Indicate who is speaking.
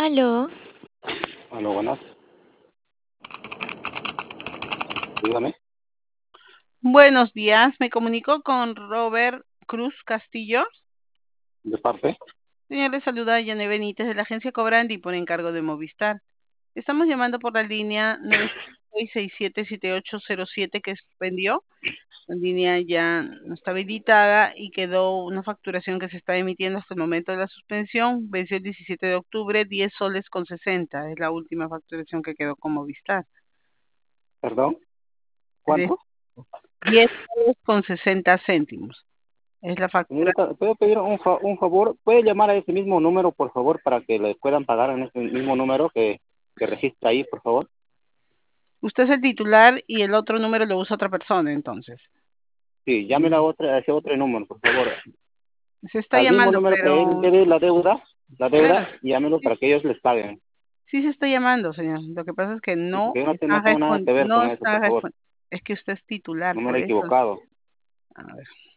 Speaker 1: Aló,
Speaker 2: Hola, buenas. Dígame,
Speaker 3: Buenos días, me comunico con Robert Cruz Castillo.
Speaker 2: de parte.
Speaker 3: Señor, le saluda Yane Benítez de la agencia Cobrandi por encargo de Movistar. Estamos llamando por la línea 967-7807 que suspendió. La línea ya no está habilitada y quedó una facturación que se está emitiendo hasta el momento de la suspensión. Venció el 17 de octubre, 10 soles con 60. Es la última facturación que quedó con Movistar.
Speaker 2: Perdón,
Speaker 3: De
Speaker 2: ¿cuánto?
Speaker 3: 10 soles con 60 céntimos. Es la factura.
Speaker 2: Señorita, ¿puedo pedir un favor? ¿Puede llamar a ese mismo número, por favor, para que le puedan pagar en ese mismo número que registra ahí, por favor?
Speaker 3: Usted es el titular y el otro número lo usa otra persona, entonces.
Speaker 2: Sí, llame a ese otro número, por favor.
Speaker 3: Se está
Speaker 2: Al mismo
Speaker 3: llamando,
Speaker 2: número que él
Speaker 3: pero
Speaker 2: debe la
Speaker 3: claro,
Speaker 2: deuda, llámelo
Speaker 3: sí,
Speaker 2: para que ellos les paguen.
Speaker 3: sí se está llamando, señor. Lo que pasa es que
Speaker 2: Sí, porque yo no
Speaker 3: está
Speaker 2: tengo nada que ver
Speaker 3: no
Speaker 2: con eso,
Speaker 3: está
Speaker 2: por favor.
Speaker 3: es que usted es titular,
Speaker 2: No me
Speaker 3: por
Speaker 2: he
Speaker 3: eso.
Speaker 2: equivocado.
Speaker 3: A ver.